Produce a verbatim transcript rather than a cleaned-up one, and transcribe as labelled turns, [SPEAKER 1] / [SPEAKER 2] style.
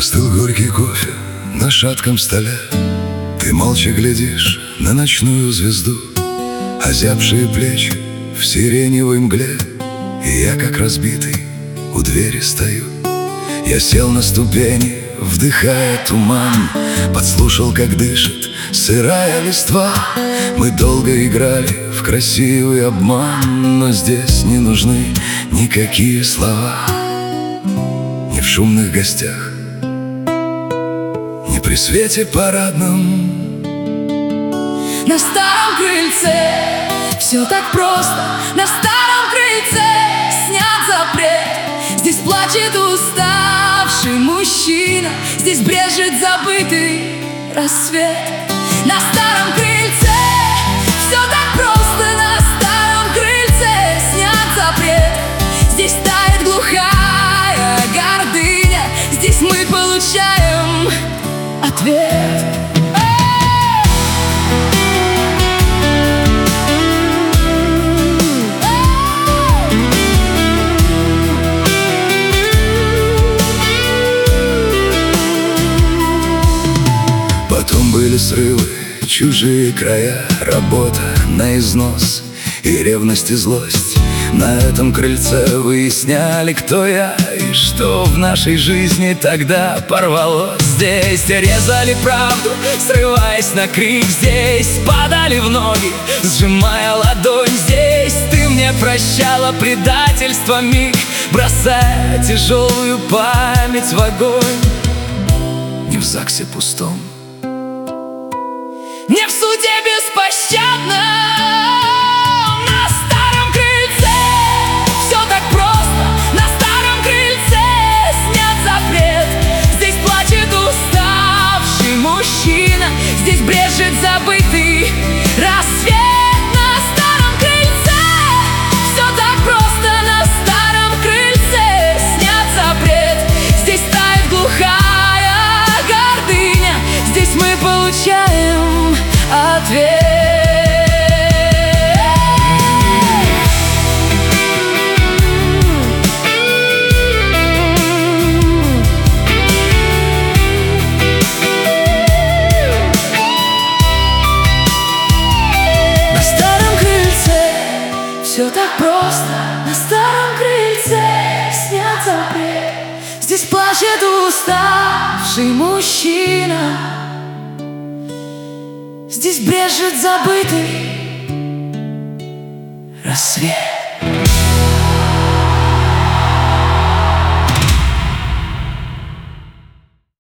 [SPEAKER 1] Остыл горький кофе на шатком столе. Ты молча глядишь на ночную звезду, озябшие плечи в сиреневой мгле. И я, как разбитый, у двери стою. Я сел на ступени, вдыхая туман, подслушал, как дышит сырая листва. Мы долго играли в красивый обман, но здесь не нужны никакие слова. Ни в шумных гостях, ни при свете парадном.
[SPEAKER 2] На старом крыльце все так просто. На старом крыльце снят запрет. Здесь плачет уставший мужчина, здесь брежет забытый рассвет. На старом крыльце все так просто. На старом крыльце снят запрет. Здесь тает глухая гордыня, здесь мы получаем ответ.
[SPEAKER 1] Потом были срывы, чужие края, работа на износ и ревность, и злость. На этом крыльце выясняли, кто я и что в нашей жизни тогда порвалось. Здесь резали правду, срываясь на крик. Здесь падали в ноги, сжимая ладонь. Здесь ты мне прощала предательство миг, бросая тяжелую память в огонь. Не в ЗАГСе пустом,
[SPEAKER 2] не в суде беспощадно. На старом крыльце все так просто. На старом крыльце снят запрет. Здесь плачет уставший мужчина, здесь брежет забытый рассвет. На старом крыльце все так просто. На старом крыльце снят запрет. Здесь тает глухая гордыня, здесь мы получаем ответ. На старом крыльце все так просто. На старом крыльце снят запрет. Здесь плачет уставший мужчина, здесь брежет забытый рассвет.